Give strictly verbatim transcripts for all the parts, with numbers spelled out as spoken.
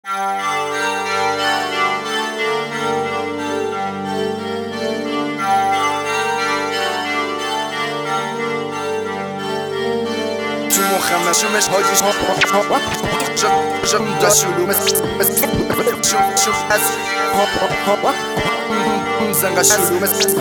تو مخم شمش حاجی شم دا شلو زنگا شلو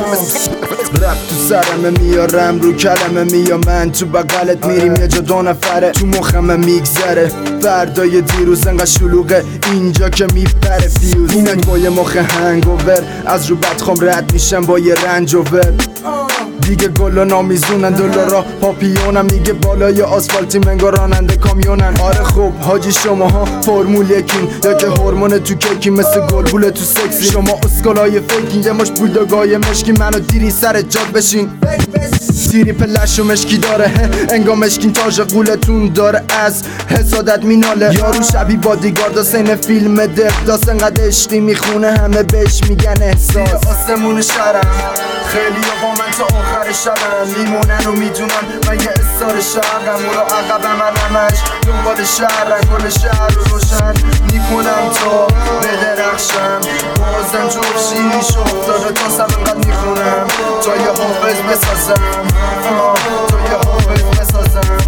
رب تو سرمه میارم رو کلمه میام من تو بغلت میریم یه جا دو نفره تو مخم میگذره فردای دیروز انقدر شلوغه اینجا که میپره فیوز اینک با یه مخ هنگوور از رو بدخوام رد میشم با یه رنجوور دیگه گلا نامیزونن دلارا پاپیونم میگه بالای آسفالتی منگا راننده کامیونن آره خوب حاجی شماها فرمول یکین یا که هورمون تو کیکی مثل گلبوله تو سکسی شما اسکالای فیکین یه مش بولدگای مشکی منو دیری سر جاد بشین تیری پلش و مشکی داره انگا مشکین تاج قولتون داره از حسادت میناله یارو شبی بادیگارد سین فیلم دفداس انقدر عشقی میخونه همه بهش میگن احساس آسمون شرم خیلی با من تا آخر شبم میمونن و میدونن من یه استار شرقم اونو عقب من همش دنبال شهرن کل شهر رو روشن میکنم تا بدرخشم بازم جفشی شفتاره تا سب انقدر میخونم تا یه حافظ بسازم تا یه حافظ بسازم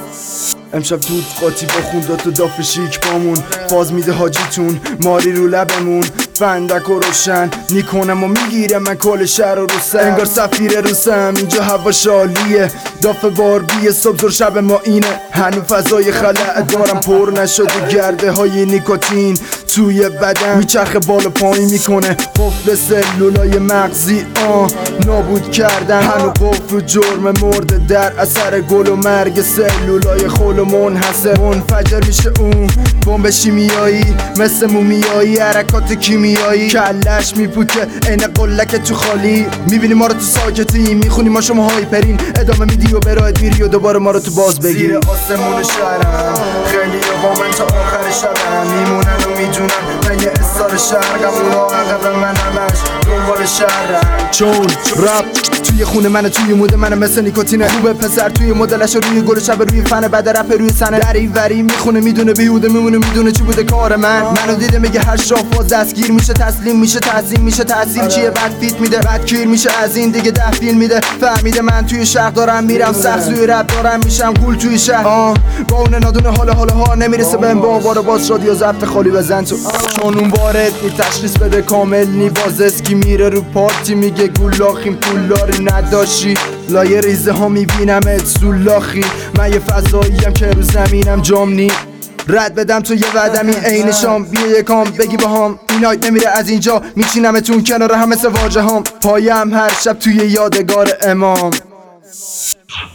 امشب دود قاطی با خوندات و داف شیک بامون فاز میده حاجیتون ماری رو لبمون فندک و روشن میکنم و میگیرم من کل شهر و روسم انگار سفیر روسم اینجا هوا شالیه داف باربی صبح زور شب ما اینه هنو فضای خلع دارم پر نشده گرده های نیکوتین توی بدن میچرخه بالا پایین میکنه قفل سلولای مغزی آه نابود کردن هنو قفل و جرم مرده در اثر گل و مرگ سلولای خول و منحصر منفجر میشه اون بمب شیمیایی مثل مومیایی حرکات کیمیایی کلش میپوکه عین قلک تو خالی میبینی ما رو تو ساکتی میخونی ما شما هایپرین ادامه میدی و برایت میری و دوباره ما رو تو باز بگی زیر آسمون شهرم خیلی با من تا آخر شبم میمونن و میدونن من یه استار شرقم اونا عقب من همش دنبال شهرم چون رپ توی خونه منه توی موده منه مثل نیکوتینه خوبه پسر توی مدلش روی گل شب روی فن بعد رپ روی سنه دری وری میخونه میدونه بیهوده میمونه میدونه چی بوده کار من منو دیده میگه هر شافاز دستگیر میشه تسلیم میشه تعظیم میشه تاثیر چیه بعد فیت میده بعد کیر میشه از این دیگه ده فیلم میده فهمیده من توی شهر دارم میرم سخت سوی رپ دارم میشم گول توی شهر آه با اون نادونه حالا حالا ها نمیرسه بهم با بار باز رادیو ضبط خالی بزن تو چون اون وارد نی تشخیص بده کامل نی باز اسکی میره رو پارتی میگه گولاخیم پولاری نداشی لایه ریزه ها میبینمت سولاخی من یه فضاییم که رو زمینم جام نی رد بدم تو یه وعدمی عین شام بیا یکام بگی باهام اینایت نمیره از اینجا میچینمتون کنار هم مثل واژه هام پایم هر شب توی یادگار امام